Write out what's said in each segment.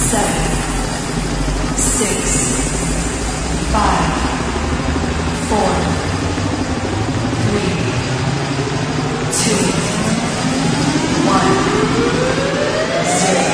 7, 6, 5, 4, 3, 2, 1, 0.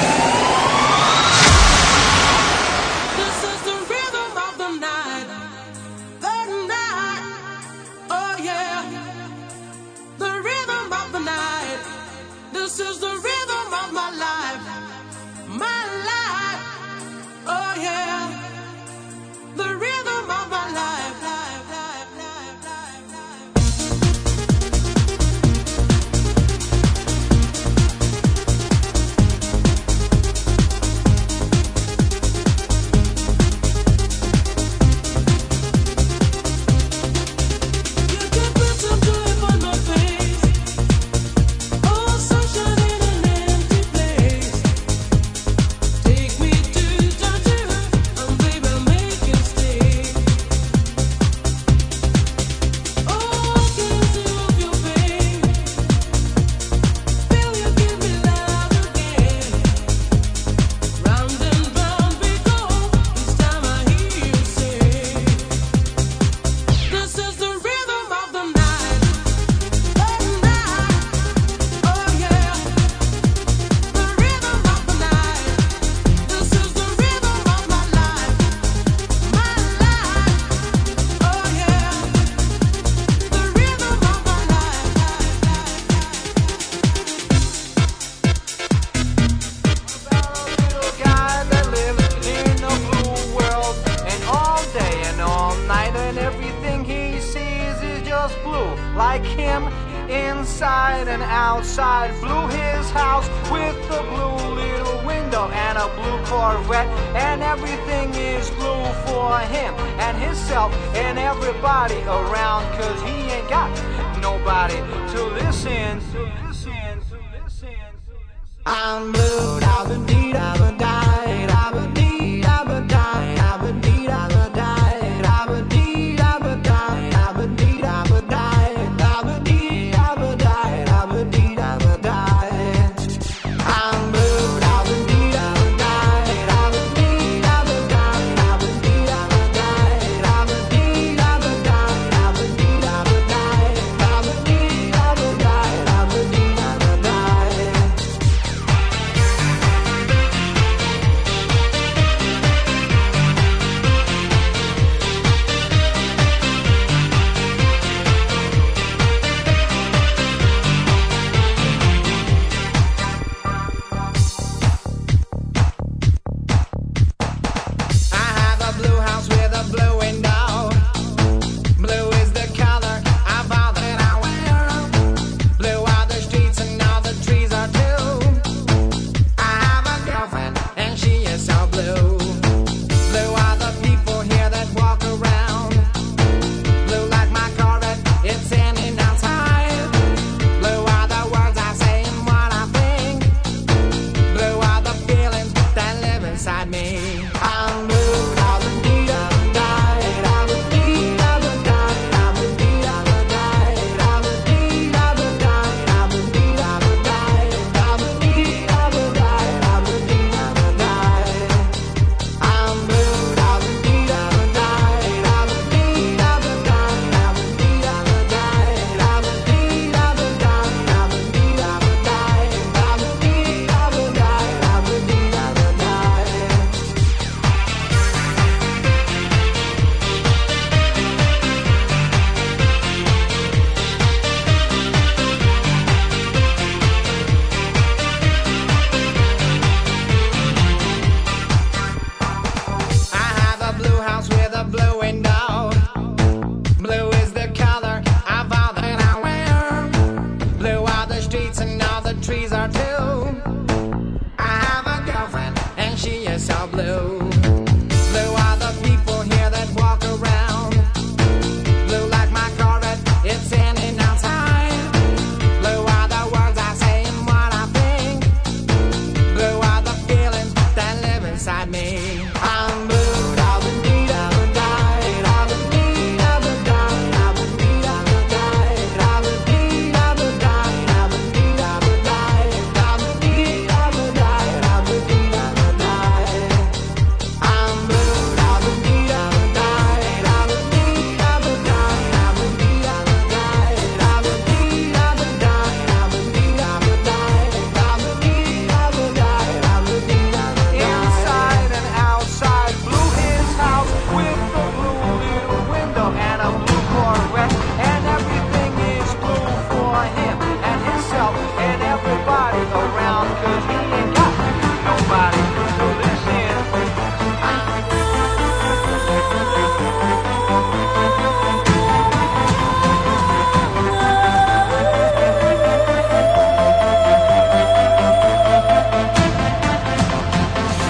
Like him, inside and outside. Blue his house with a blue little window and a blue Corvette, and everything is blue for him and himself and everybody around, 'cause he ain't got nobody to listen. I'm blue, I've been deed, I've been died, I've been deed, I've been died, I've been deed, I've been died, I've been deed, I've been died, I've been deed, I've been died.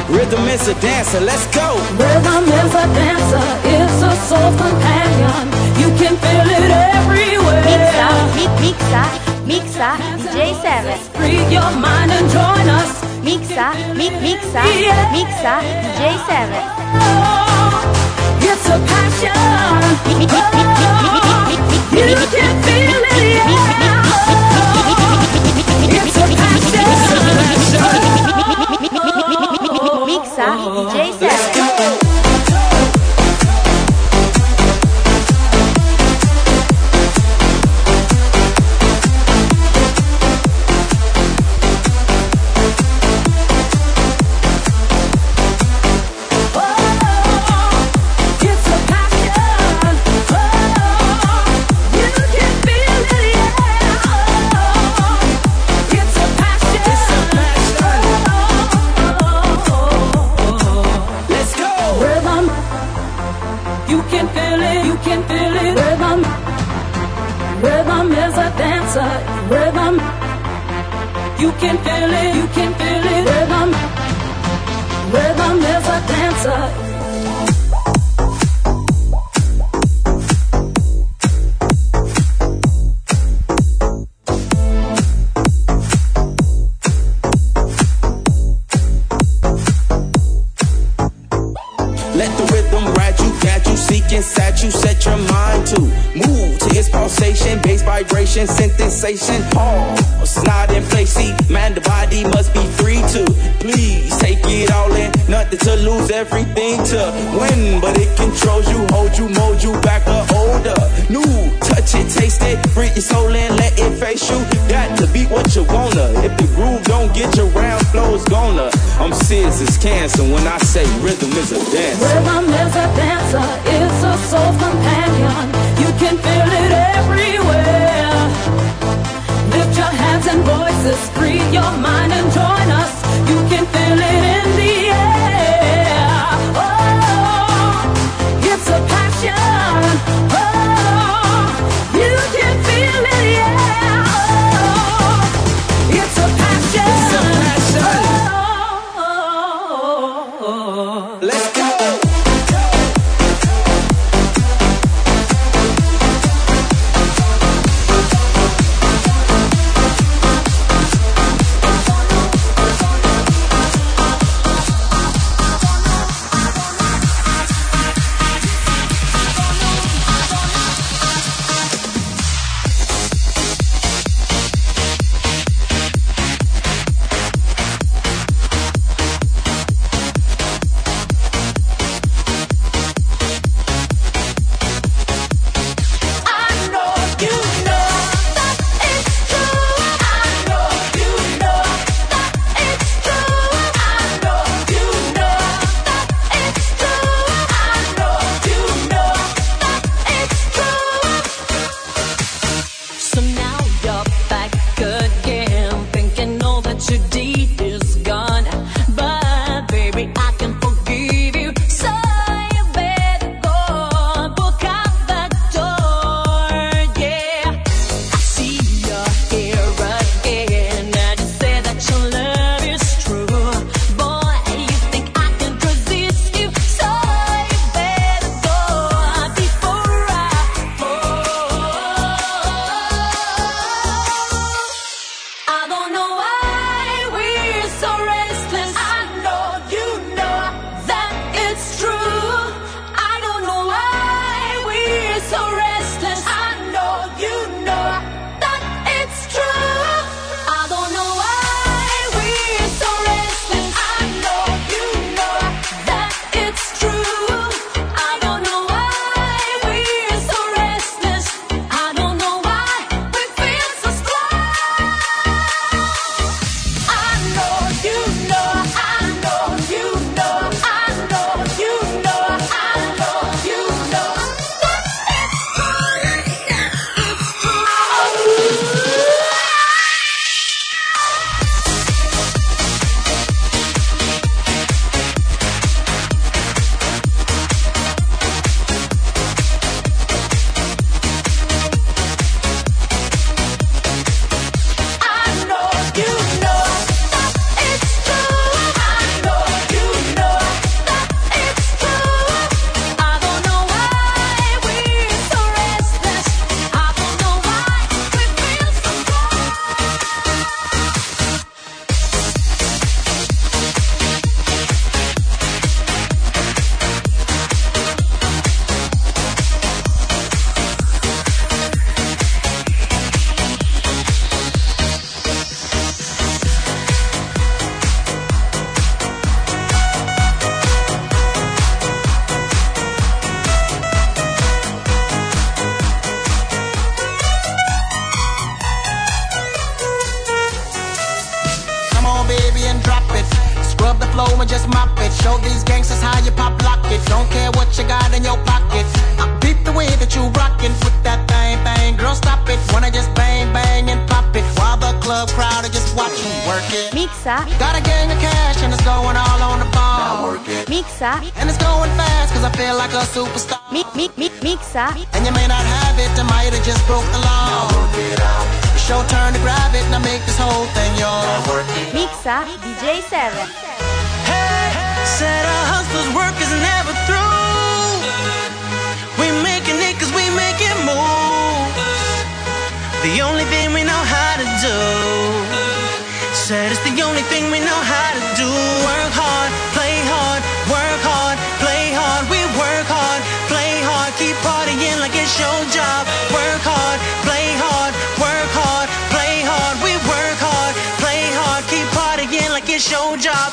Rhythm is a dancer, let's go. Rhythm is a dancer, it's a soul companion. You can feel it everywhere. Mixa, DJ Seven. Free your mind and join us. Mixa, DJ Seven. It's a passion. You can feel it, yeah. It's a passion. Mixa, DJ Seven. Rhythm, you can feel it, you can feel it. Rhythm, rhythm is a dancer. Let the rhythm ride you, guide you, seek inside you, set your mind to move to its pulsation, bass vibration, sensation. Pause, not in place. See, man, the body must be free to please take it all in. Nothing to lose, everything to win, but it controls you, hold you, mold you back or older. New, touch it, taste it, free your soul and let it face you. Got to be what you wanna. If the groove don't get you round, flow's gonna. I'm serious as cancer when I say rhythm is a dance. Rhythm is a dancer, it's a soul companion. You can feel it everywhere. Lift your hands and voices, free your mind and join us. You can feel it in the air. Oh, it's a passion. Oh, you can feel it, yeah. Oh, it's a passion. It's a passion. Oh, let's go. all these gangsters, how you pop lock it. Don't care what you got in your pocket. I beat the way that you rockin' with that thing, bang. Girl, stop it. Wanna just bang, bang and pop it while the club crowd are just watching. Work it. Mixa. Got a gang of cash and it's going all on the ball. Now work it. Mixa. And it's going fast cause I feel like a superstar. Mixa. And you may not have it, I might have just broke the law. Now work it out. It's your turn to grab it and I make this whole thing yours. Now work it. Mixa DJ 7. Hey, said a hustler's work is never through. We making it cause we make it move. The only thing we know how to do. Said it's the only thing we know how to do. Work hard, play hard, work hard, play hard. We work hard, play hard, keep partying like it's your job. Work hard, play hard, work hard, play hard. We work hard, play hard, keep partying like it's your job.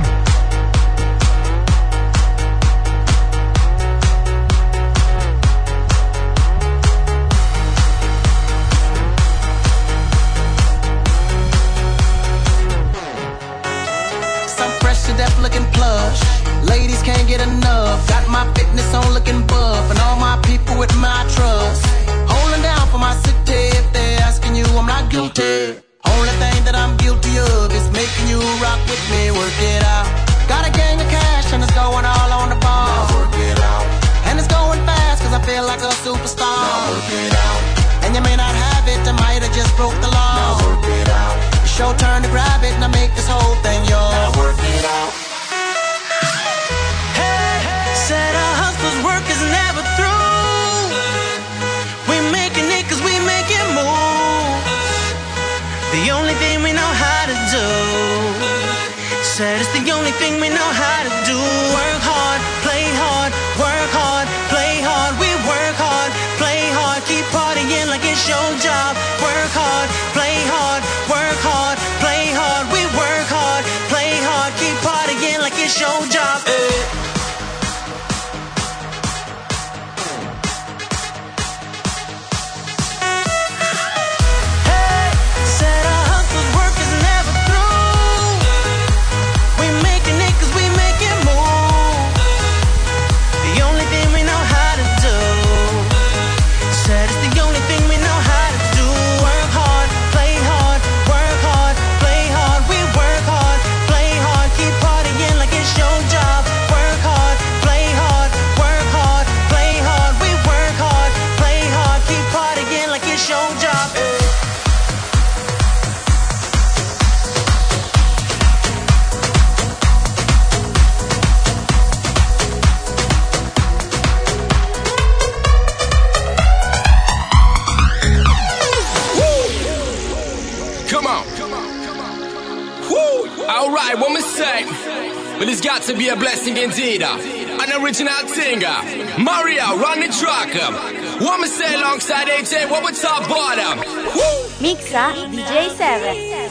Deaf looking plush, ladies can't get enough. Got my fitness on looking buff, and all my people with my trust. Holding down for my city. If they're asking you, I'm not guilty. Only thing that I'm guilty of is making you rock with me. Work it out. Got a gang of cash and it's going all on the ball. Now work it out. And it's going fast cause I feel like a superstar. Now work it out. And you may not have it, I might have just broke the law. Now work it out. It's your turn to grab it and I make this whole thing yours. Now work it out. Hey, said a hustler's work is never through. We making it cause we make it move. The only thing we know how to do. Said it's the only thing we know how to do. Work hard, play hard, work hard, play hard. We work hard, play hard, keep partying like it's your job. Work hard, play hard, work hard, play hard. We work hard, play hard, keep partying like it's your job. But it's got to be a blessing indeed. An original singer, Mario, run the track. What me say alongside AJ, what we top bottom. Mixa DJ 7.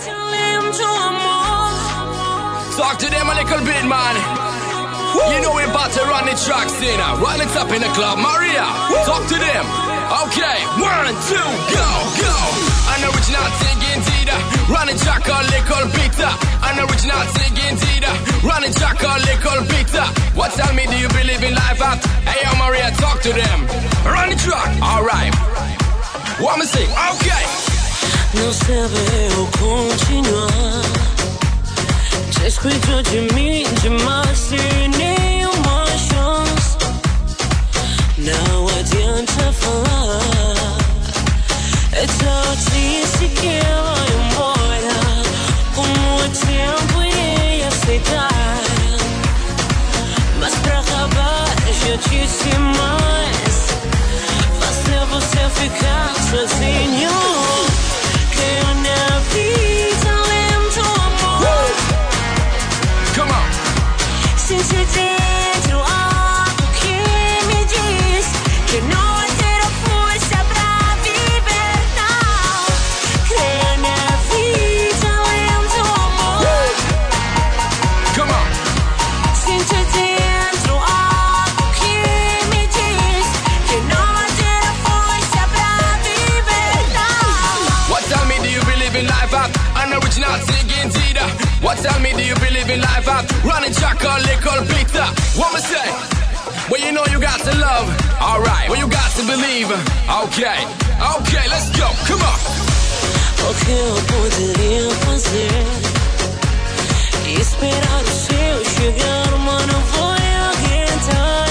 Talk to them a little bit, man. You know we're about to run the track, Cena. Run it up in the club, Maria. Talk to them. Okay, 1, 2, go, go. An original thing indeed. Run it track a little bit. An original thing indeed. Run it track a little bit. What tell me, do you believe in life after? Hey, yo, Maria, talk to them. Run the track, alright. What me sing? Okay. Não sabe eu continuar. Já escutou de mim demais sem nenhuma chance. Não adianta falar. É tão triste que ela embora. Como o tempo irei aceitar. Mas pra acabar já disse mais. Fazer você ficar sozinho. Creio na vida, lembro do amor. Come on. Sinto dentro algo que me diz que não vai ter a força pra viver, não. Creio na vida, lembro do amor. Come on. Sinto dentro algo que me diz que não vai ter a força pra viver, não. What tell me, do you believe in life after? An original thing indeed. What tell me, do you believe in life after? running track or little Peter. What me say? Well, you know you got to love, alright. Well, you got to believe, okay. Okay, let's go, come on. O que eu poderia fazer? Esperar o seu chegar, mas não vou aguentar.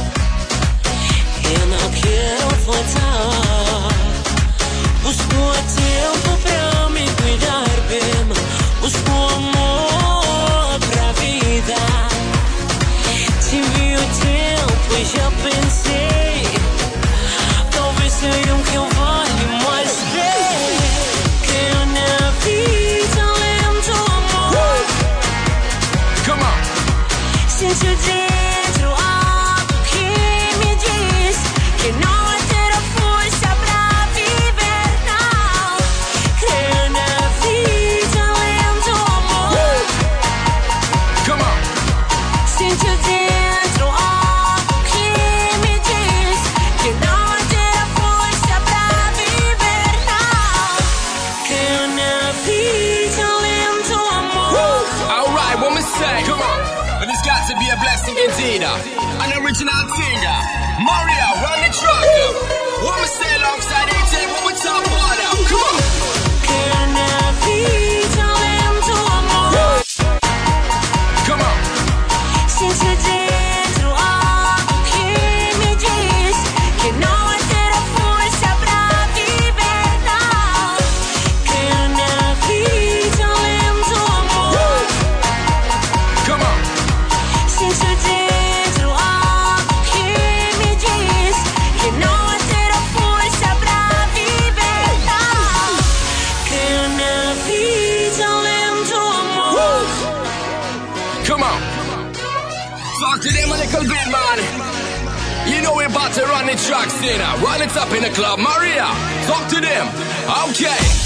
Eu não quero voltar. Busco tempo pra me cuidar bem. Busco amor pra vida. Tive o tempo e já pensei. Talvez seja um que eu valha mais bem. Creio na vida, lento amor. Come on. Sinto dentro algo que me diz que não vai ter a força pra viver, não. Creio na vida, lento amor. Come on. Sinto dentro algo que me diz que não vai ter a força pra viver, não. Creio na vida, lento amor. Alright, what me say? Come on. But it's got to be a blessing indeed. An original singer. Maria, run the truck. What me say alongside AJ when we talk water? Come on. Creio na vida, lento amor. Come on. Sinto dentro algo que me diz que não vai ter a força pra viver, não. Creio na vida, lento amor. Come on. Sinto dentro algo que me diz que não vai ter a força pra viver, não. Creio na vida, lento amor. Come on. Talk to them a little bit, man. You know we're about to run the tracks in. Run it up in the club. Maria, talk to them. Okay.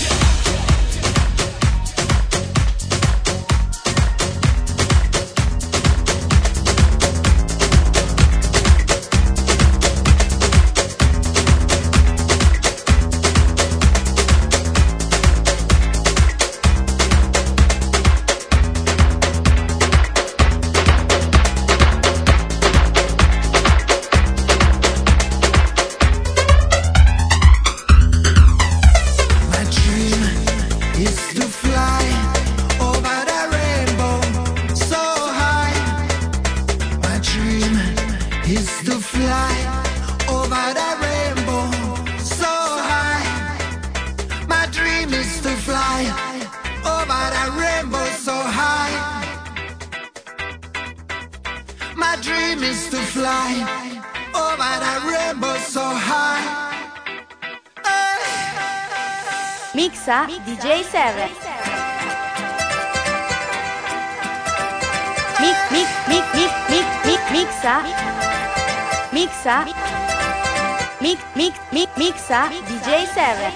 Mixa DJ 7. Mixa DJ 7.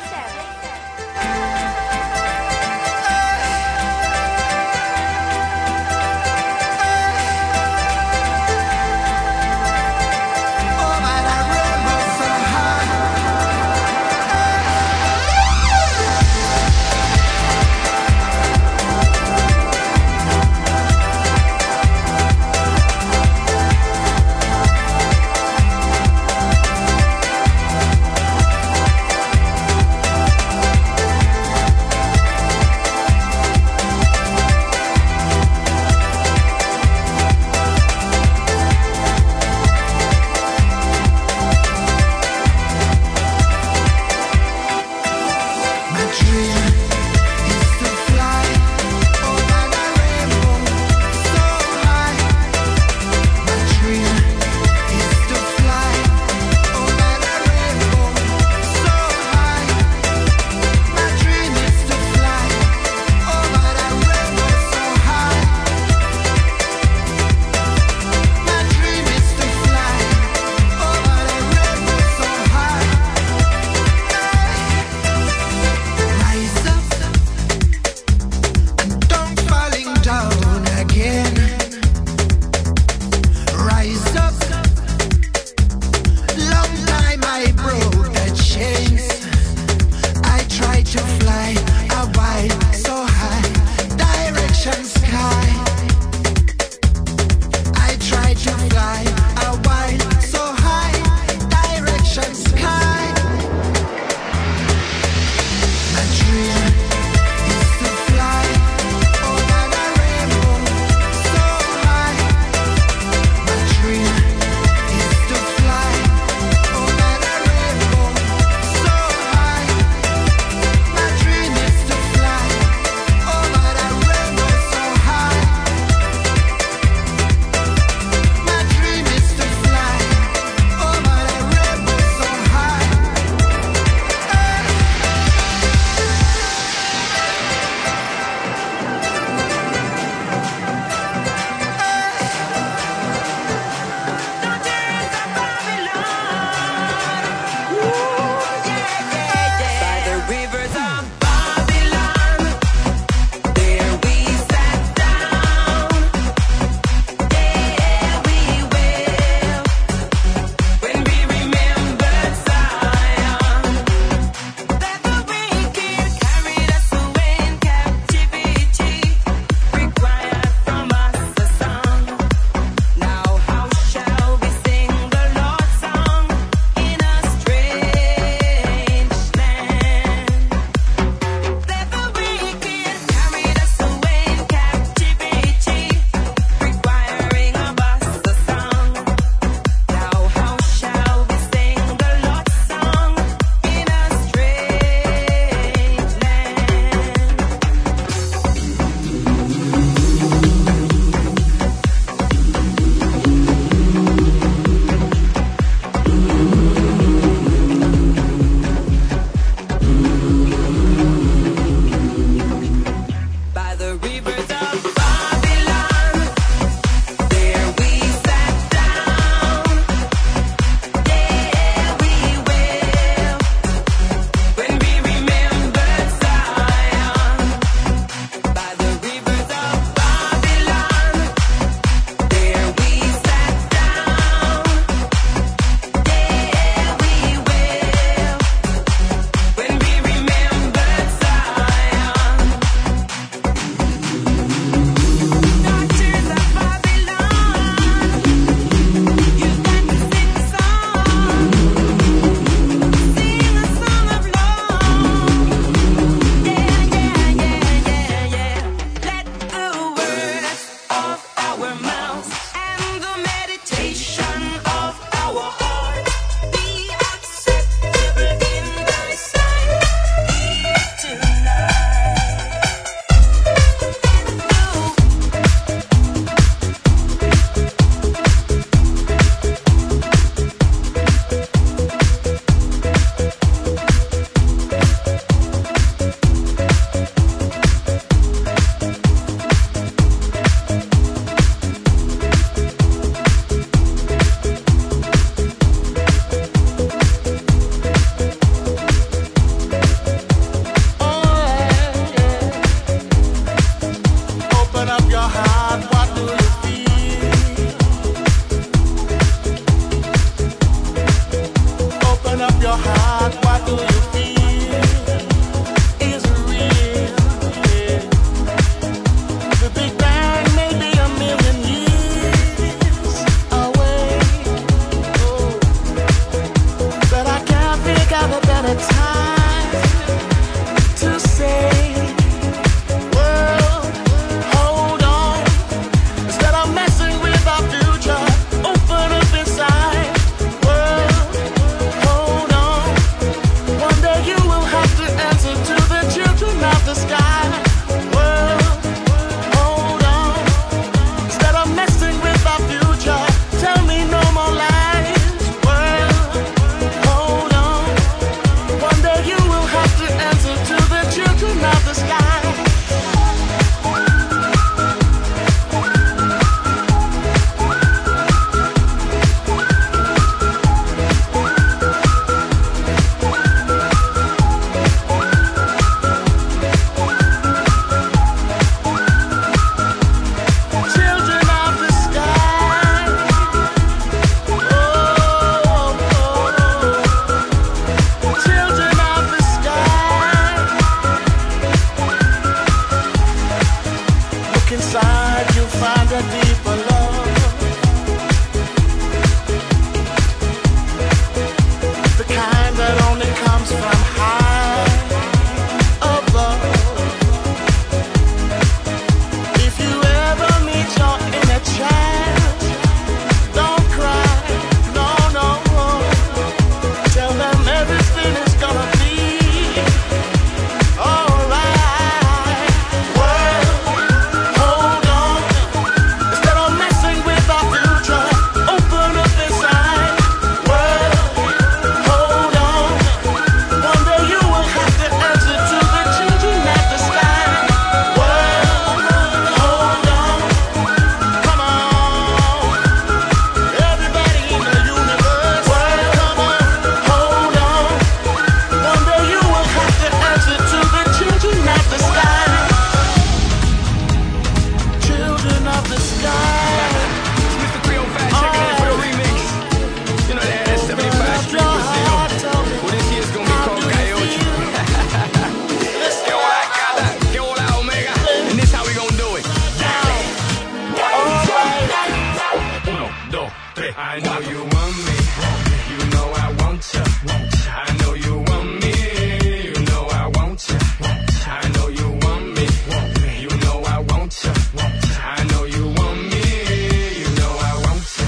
I know you want me. You know I want you. I know you want me. You know I want you. I know you want me. You know I want you. I know you want me. You know I want you.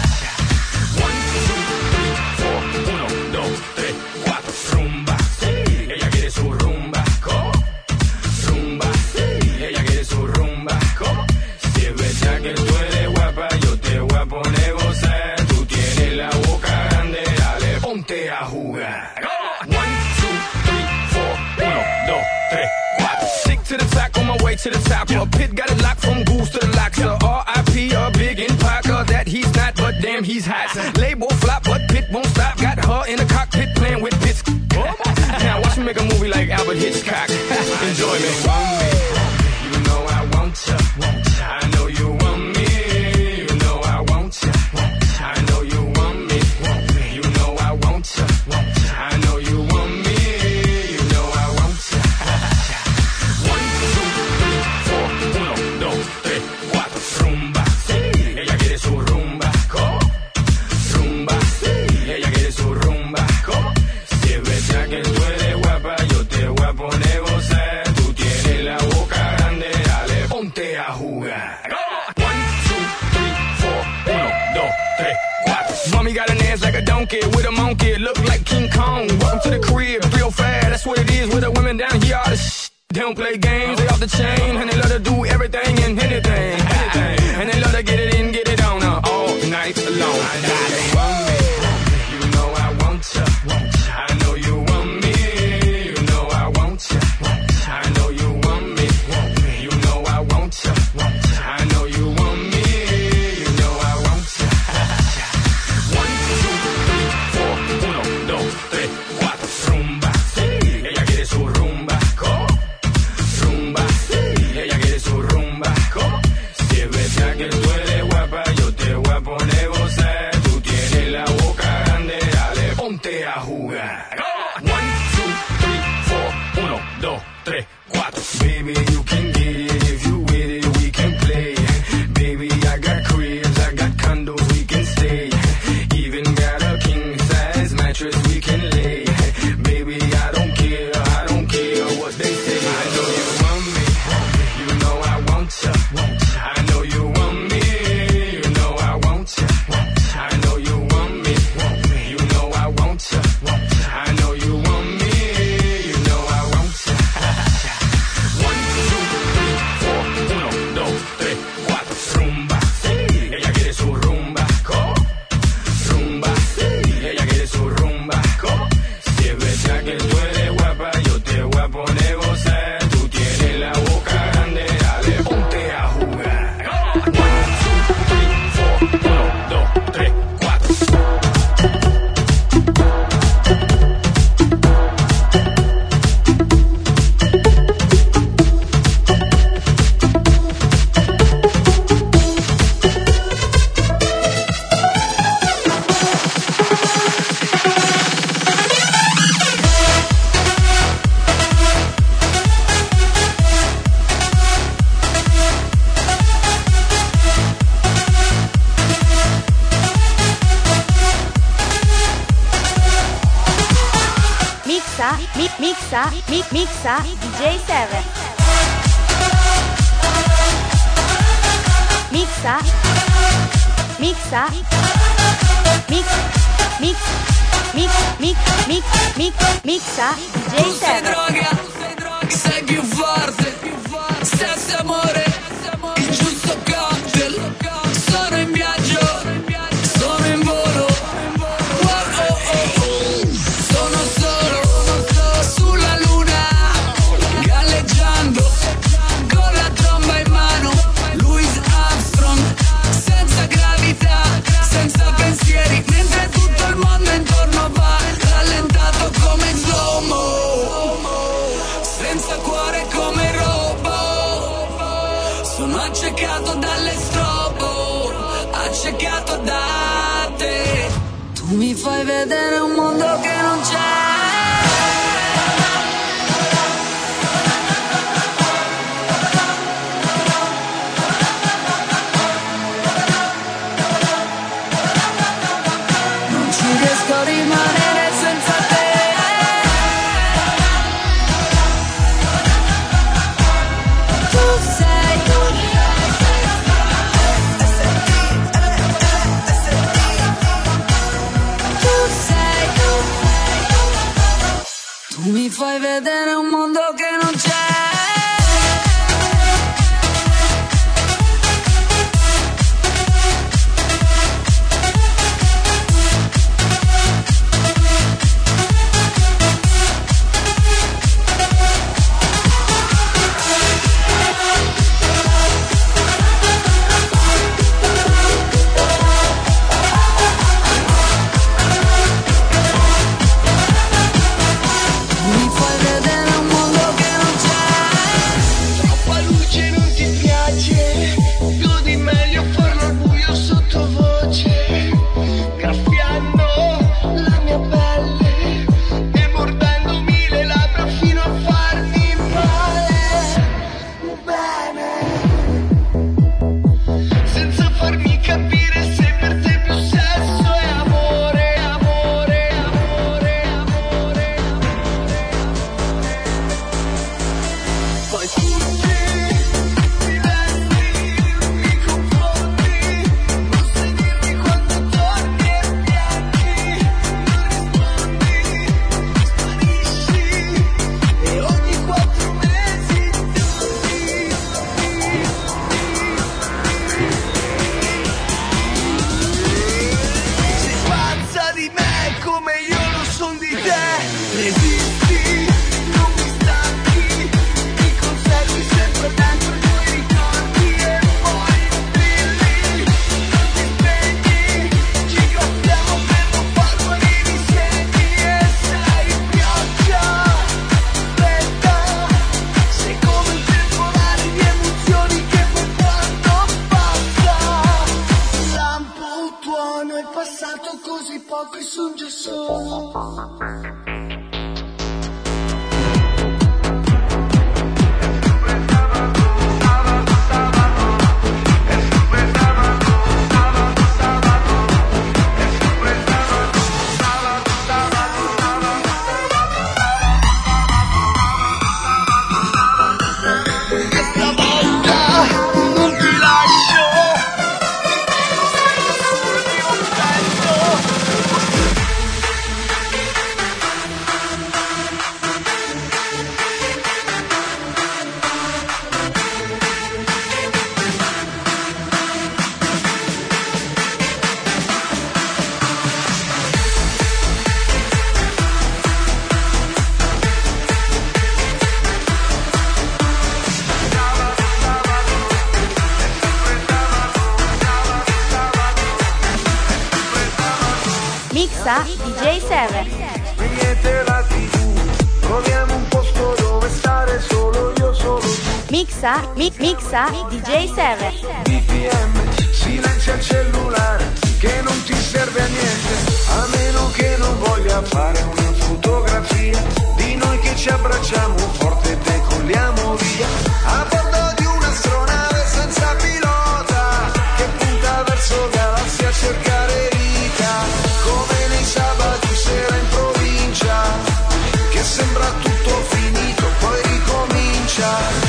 1, 2, 3, 4. 1, 2, 3, 4. Rumba, sí. Ella quiere su rumba. ¿Cómo? Rumba, sí. Ella quiere su rumba. ¿Cómo? Si es verdad que tú eres guapa, yo te voy a poner gozar. Tú tienes la boca grande, dale, ponte a jugar. 1, 2, 3, 4. 1, 2, 3, 4. Stick to the top, on my way to the top. A pit got it locked from goose to the locks. R.I.P. a big in Parker that he's not, but damn he's hot. Label flop, but Pit won't stop. Got her in the cockpit playing with bits. Now watch me make a movie like Albert Hitchcock. Enjoy me. You know I want you. I know you want me. You know I want you. I know you want me. You know I want you. I know you want me. You know I want you. 1, 2, 3, 4. 1, 2, 3, 4. Rumba, sí. Ella quiere su rumba. ¿Cómo? Rumba, sí. Ella quiere su rumba. ¿Cómo? Si es verdad que tú eres guapa, yo te voy a poner gozar. Tú tienes la boca grande, dale, ponte a jugar. 1, 2, 3, 4. 1, 2, 3, 4. Mommy got an ass like a donkey with a monkey. Look like King Kong. Welcome to the crib, real fast. That's what it is with the women down here. All the they don't play games, they off the chain. And they love to do everything and anything. And they love to get it in, get it on all night long. You know I want you. I know you want me. You know I want you. I know you want me. You know I want you. I know you want me. You know I want you. 1, 2, 3, 4. 1, 2, 3, 4. Rumba, sí. Ella quiere su rumba. ¿Cómo? Rumba, sí. Ella quiere su rumba. ¿Cómo? Si es verdad que tú eres guapa, yo te voy a poner gozar. Tú tienes la boca grande, dale, ponte a jugar. 1, 2, 3, 4. 1, 2, 3, 4. Baby, you can get it if you with it, we can play. Baby, I got cribs, I got condos, we can stay. Even got a king size mattress we can lay. Baby, I don't care what they say. I know you want me, you know I want you. I know you want me, you know I want you. I know you want me, you know I want you. I know you want me, you know I want you. 1, 2, 3, 4. 1, 2, 3, 4. Rumba, sí. Ella quiere su rumba. ¿Cómo? Rumba, sí. Ella quiere su rumba. ¿Cómo? Si es verdad que tú eres guapa, yo te voy a poner gozar. Tú tienes la boca grande, dale, ponte a jugar. 1, 2, 3, 4. 1, 2, 3, 4. Mixa DJ 7. Mixa DJ 7. Droga, sei più forte, stesso amore, il giusto cocktail. Sono in viaggio, sono in volo. Sono solo sulla luna, galleggiando con la tromba in mano. Louis Armstrong, senza gravità, senza pensieri, mentre tutto il mondo intorno va rallentato come slow-mo, senza cuore come robo. Sono accecato dalle strobo, accecato da te. Tu mi fai vedere un mondo che non c'è. fai vedere un mondo che non c'è. Mixa DJ 7. Spegnete la TV, troviamo un posto dove stare solo io, solo tu. Mixa DJ 7. BPM, silenzia il cellulare che non ti serve a niente, a meno che non voglia fare una fotografia di noi che ci abbracciamo forte e decolliamo via a bordo di un'astronave senza pilota che punta verso galassie a cercare vita, come nei sabati sera in provincia che sembra tutto finito poi ricomincia.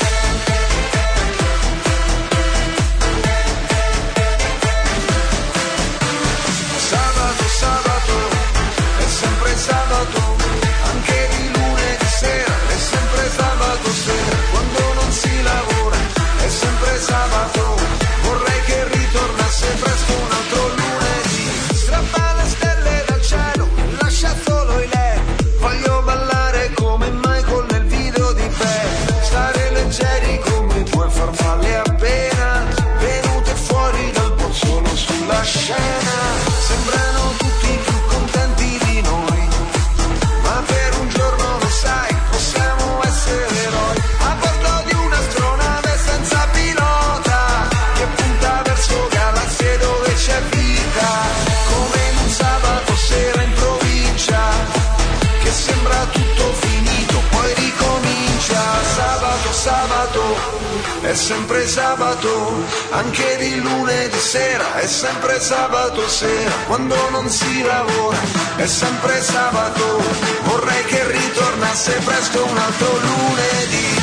Sabato, anche di lunedì sera, è sempre sabato sera, quando non si lavora, è sempre sabato, vorrei che ritornasse presto un altro lunedì, strappa le stelle dal cielo, lascia solo i LED, voglio ballare come Michael nel video di Beth, stare leggeri come due farfalle appena venute fuori dal bozzolo sulla scena, sembrano tutti più contenti di noi. Ma per un giorno lo sai, possiamo essere eroi a bordo di un'astronave senza pilota che punta verso galassie dove c'è vita, come in un sabato sera in provincia che sembra tutto finito poi ricomincia. Sabato, è sempre sabato, anche di lunedì sera, è sempre sabato sera, quando non si lavora, è sempre sabato, vorrei che ritornasse presto un altro lunedì.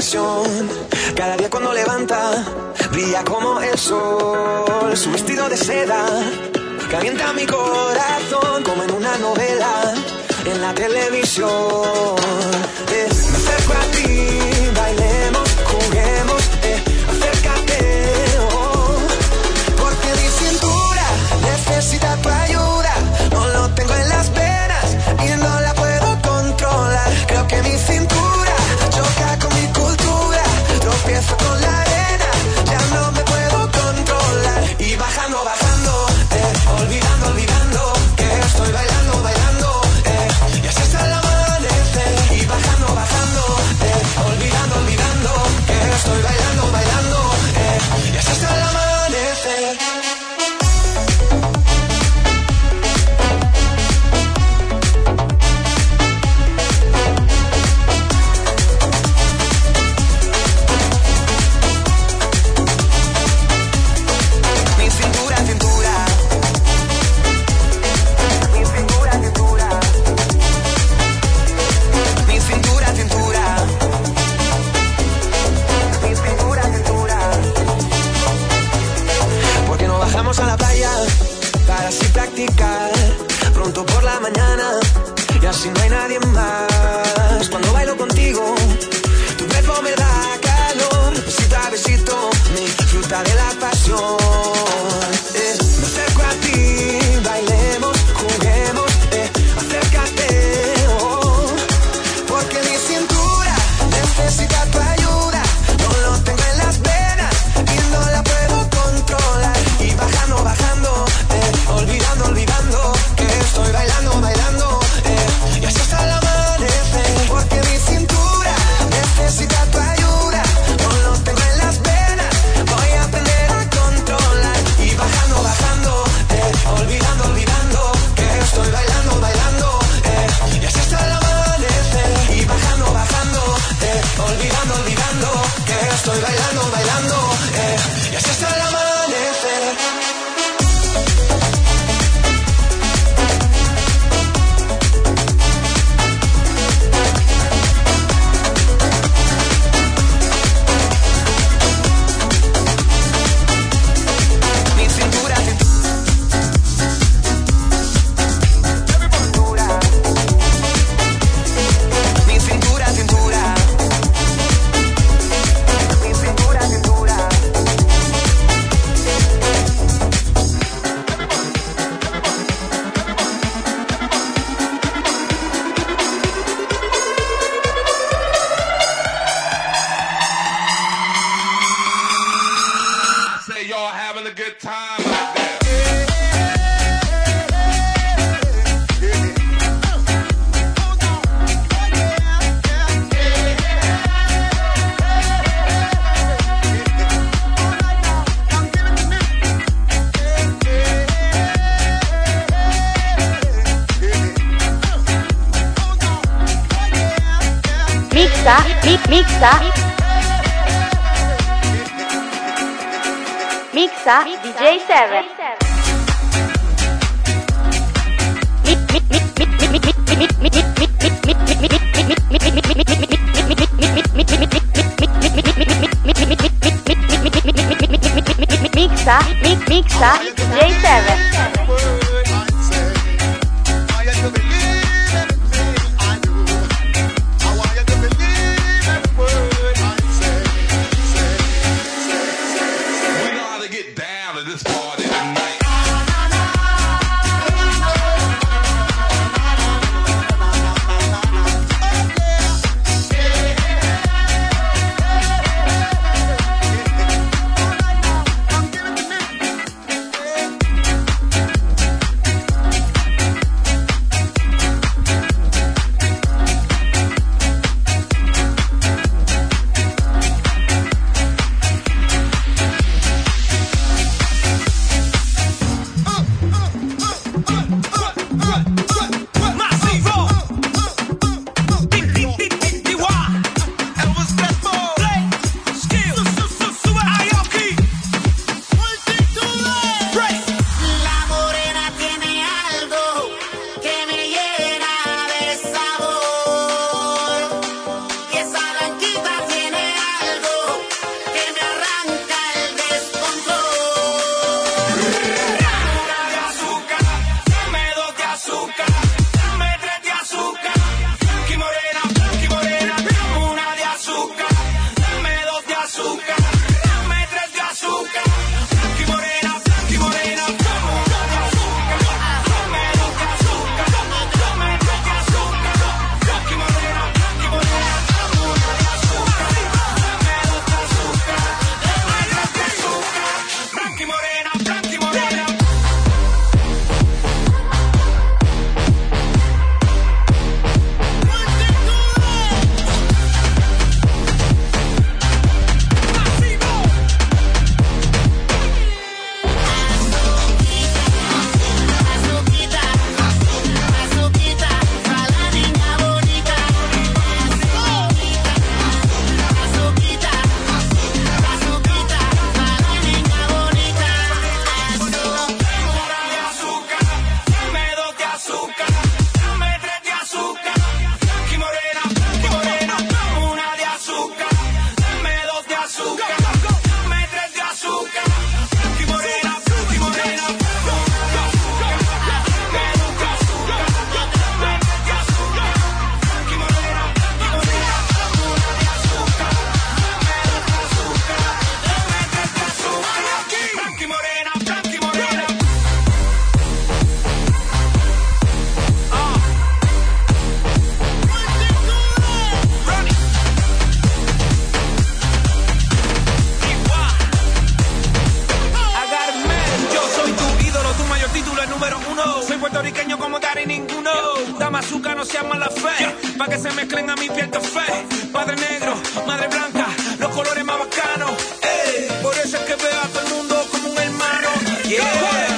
expresión. Cada día cuando levanta, brilla como el sol. Su vestido de seda calienta mi corazón como en una novela en la televisión. Me acerco a ti, bailemos, juguemos, acércate, oh, porque mi cintura necesita tu ayuda. No lo tengo en las venas y no la puedo controlar. Creo que mi cintura choca con mi cultura. Tropiezo con la arena, ya no me puedo controlar. Y bajando, bajando, olvidando, olvidando que estoy bailando, bailando, y así hasta el amanecer. Y bajando, bajando, olvidando, olvidando que estoy bailando, bailando, y así hasta el amanecer. A la playa para así practicar pronto por la mañana y así no hay nadie más. Cuando bailo contigo, tu cuerpo me da calor, besito a besito, mi fruta de la pasión. Me acerco a ti, bailemos, juguemos, acércate, oh, porque mi cintura necesita tu ayuda. No lo tengo en las venas y no la puedo controlar. Y bajando, bajando, olvidando, olvidando que estoy bailando, bailando, y así hasta el amanecer. Porque mi cintura necesita tu ayuda. No lo tengo en las venas, voy a aprender a controlar. Y bajando, bajando, olvidando, olvidando que estoy bailando, bailando, y así hasta el amanecer. Y bajando, bajando, olvidando, olvidando que estoy bailando, bailando, y así hasta el amanecer. Mixa DJ 7. Mixa DJ 7. nunca no sea mala fe. Pa' que se mezclen a mi piel café. Padre negro, madre blanca, los colores más bacanos. Por eso es que veo a todo el mundo como un hermano. Yeah.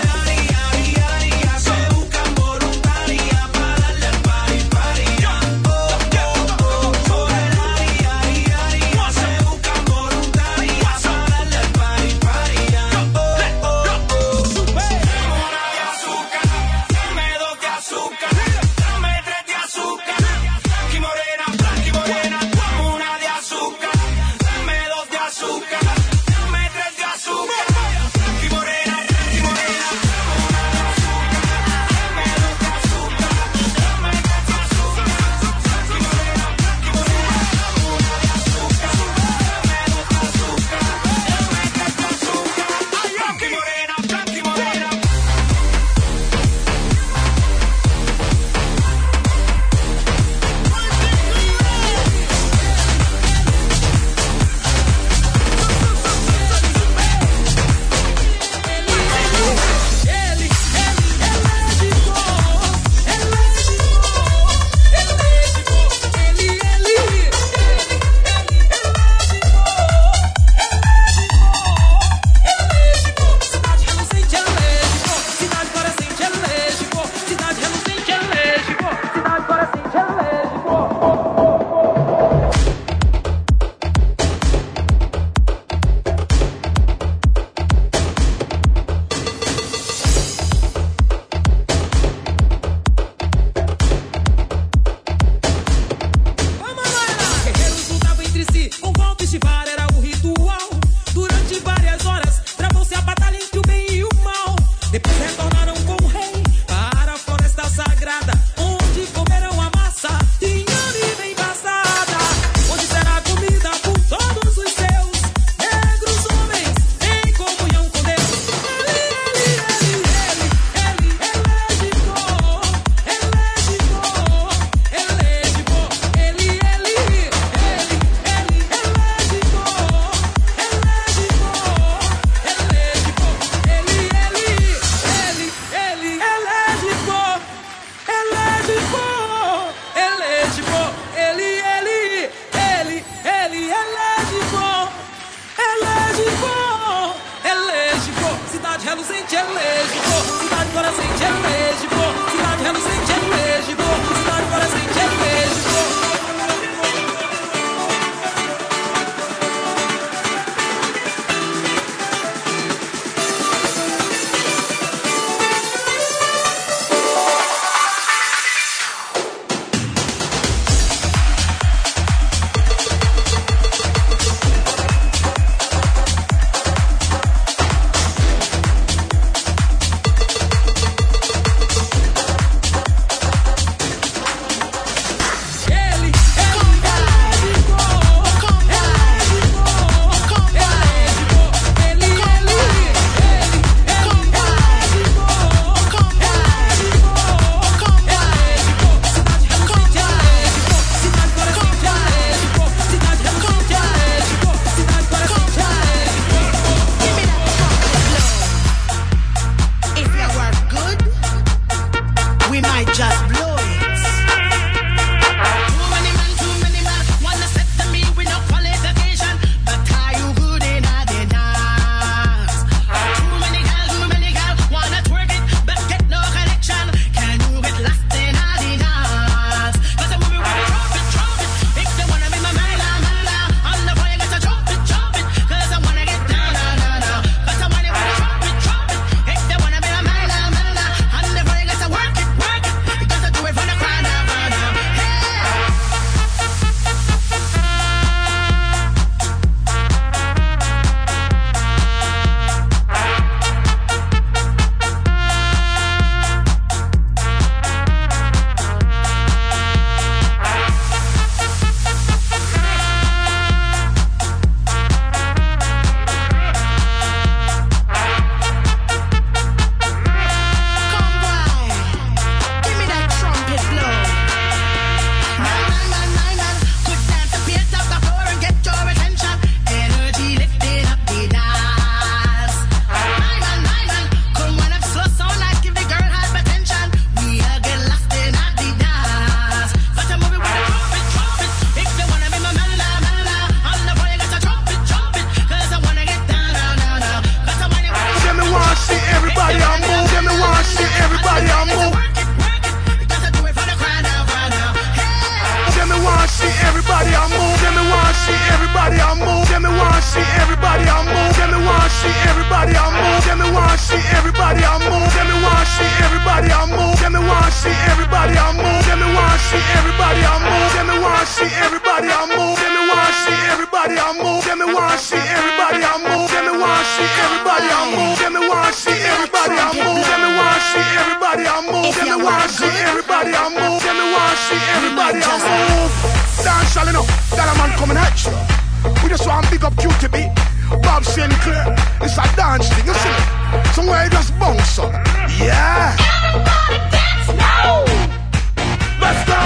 see everybody I move. Tell me wanna see everybody I move. Tell me wanna see everybody I move. Tell me wanna see everybody I move. Tell me wanna see everybody I move. Tell me wanna see everybody I move. Tell me wanna see everybody I move. Tell me wanna see everybody I move. Tell me wanna see everybody I move. Tell me wanna see everybody I move. Tell me wanna see everybody I move. Tell me wanna see everybody I move. Tell me wanna see everybody I move. Tell me wanna see everybody I move. Tell me wanna see everybody I move. Dance all enough, that a man coming at you. We just want to big up QTB, Bob Sinclair. It's a dance thing, you see me? Somewhere you just bounce up. Yeah. Everybody dance now. Let's go.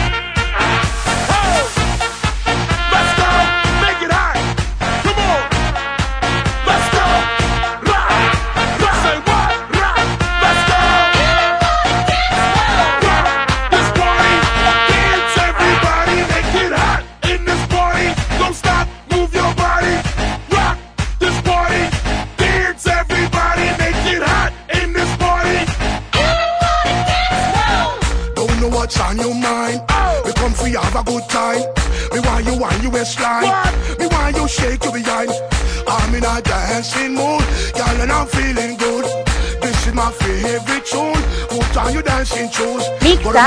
Oh. Let's go. Make it high. Come on. Let's go. Rock. Rock. Say what? Rock. Let's go. Everybody dance now. Rock. This party. Dance everybody. Make it hot in this party. Don't stop. Move your body. Rock. This party. Dance everybody. Make it hot in this party. Everybody dance now. Don't know what's on your mind. We come for you have a good time. Me want you waistline. Me want you shake your behind. I'm in a dancing mood, girl, and I'm feeling good. This is my favorite tune. Put on your dancing shoes. Mixa,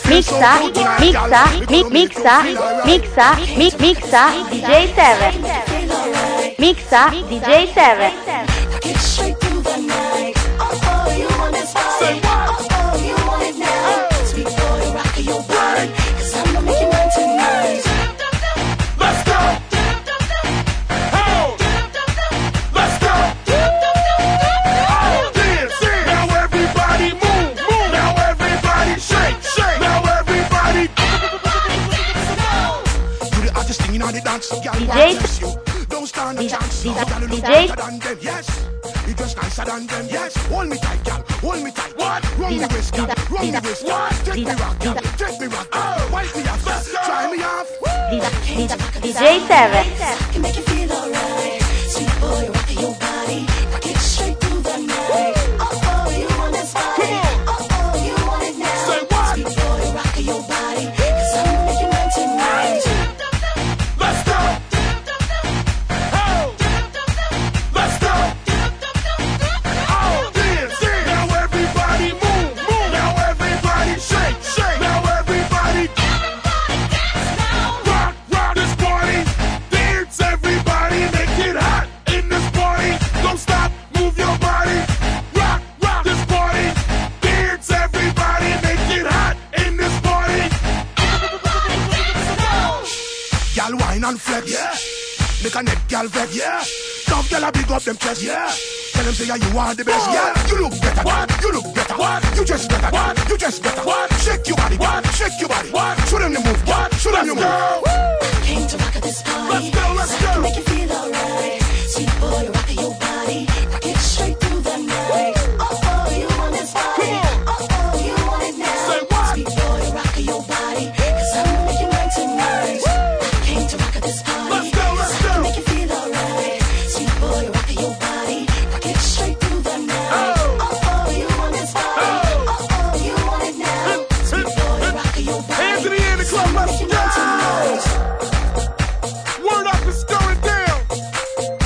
DJ 7. Mixa, DJ 7. Get straight through the night. Oh, you want this body. Oh, you want it now. Sweet boy, rock your body. 'Cause I'm gonna make you mine tonight. Let's go. Oh. Let's go. Oh, dance. Now everybody move. Now everybody shake. Now everybody. Do the hottest thing in all the dance. DJ. Don't stand a chance. DJ. Yes. You just nicer than them. Yes. Hold me tight, girl. Hold me tight. What? Run me waist, girl. Run me waist. What? Take me rock, girl. Take me rock. Wipe me off. Try me off. DJ 7. Can make you feel alright. Sweet boy, rock your body. Rock it straight through the night. Oh, you want this body. Oh, you want it now. Say what? Sweet boy, rock your body. 'Cause I'm gonna make you mine tonight. Let's go. Oh. Let's go. Oh, dance. Now everybody move. Now everybody shake. Now everybody. Rock this party. Dance everybody. Make it hot in this party. Don't stop. Move your body. Rock this party. Dance everybody. Make it hot in this party. Y'all wine and flex. Yeah. Make a neck gal vex. Yeah. Tough gal a big up them chest. Yeah. Tell them say yeah, you are the best. Yeah. You look better. What? You look better. What? You just better. What? You just better. What? Shake your body. What? Shake your body. What? Show them the move. What? Show them the move. Came to rock at this party. Let's go. Let's So I can go. make you feel alright. Sweet boy, rock your body. Rock it straight through the night. Oh, you want this body. Oh, you want it now. Say what? Sweet boy, rock your body. 'Cause I'm gonna make you mine tonight. Came to rock at this party. Let's go. Let's So I can go. make you feel alright. Sweet boy, rock your body. Rock it straight through the night. Oh, you want this body. Oh, you want it now. Sweet boy, rock your body. Hands in the air in the club. Let's Make you mine tonight. go. Word up is going down.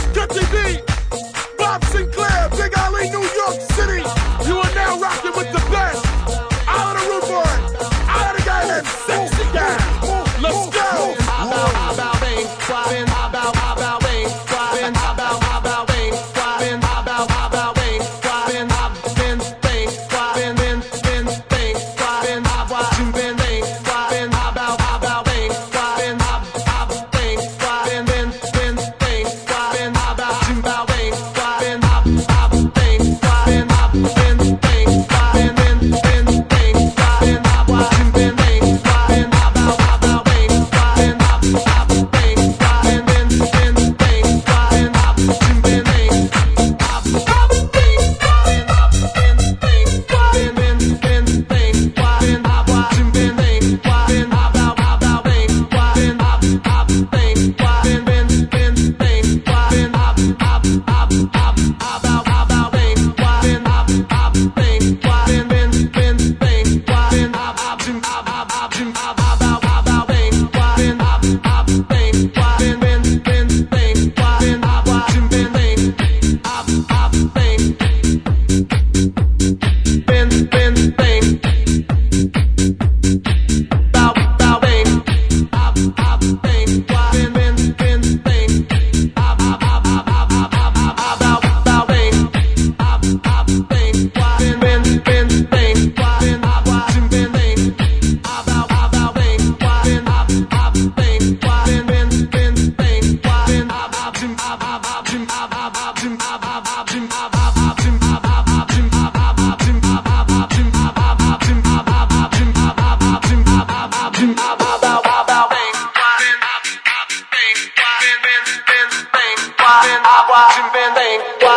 sin pendencia.